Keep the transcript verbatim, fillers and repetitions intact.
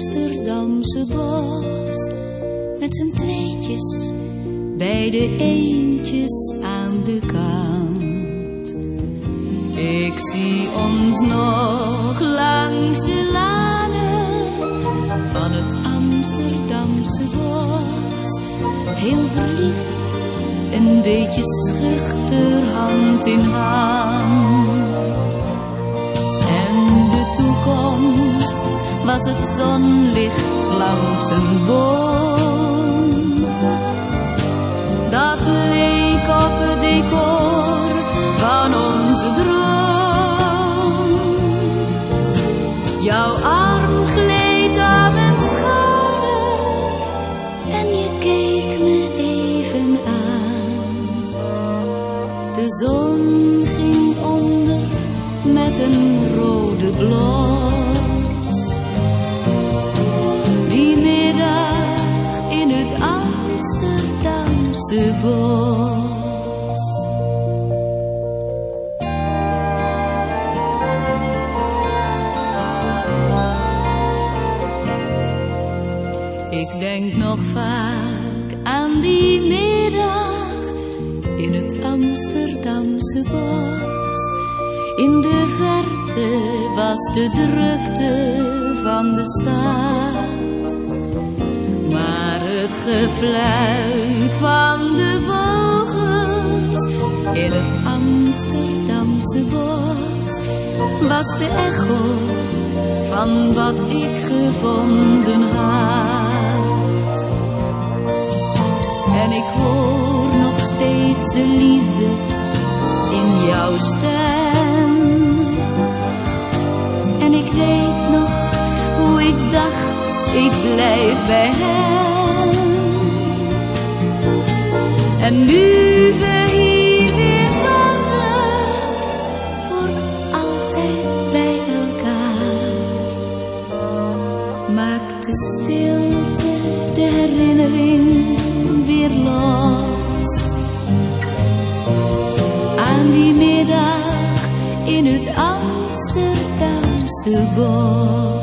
Amsterdamse bos, met z'n tweetjes bij de eendjes aan de kant. Ik zie ons nog langs de lanen van het Amsterdamse bos, heel verliefd, een beetje schuchter, hand in hand. En de toekomst was het zonlicht langs een boom, dat leek op het decor van onze droom. Jouw arm gleed aan mijn schouder en je keek me even aan. De zon ging onder met een rode blos. Die middag in het Amsterdamse bos. Ik denk nog vaak aan die middag in het Amsterdamse bos. In de verte was de drukte van de stad, maar het gefluit van de vogels in het Amsterdamse bos was de echo van wat ik gevonden had. En ik hoor nog steeds de liefde in jouw stem. En ik weet nog hoe ik dacht, ik blijf bij hem. En nu we hier weer wandelen, voor altijd bij elkaar, maakt de stilte de herinnering weer los. Aan die middag in het Amsterdamse bos.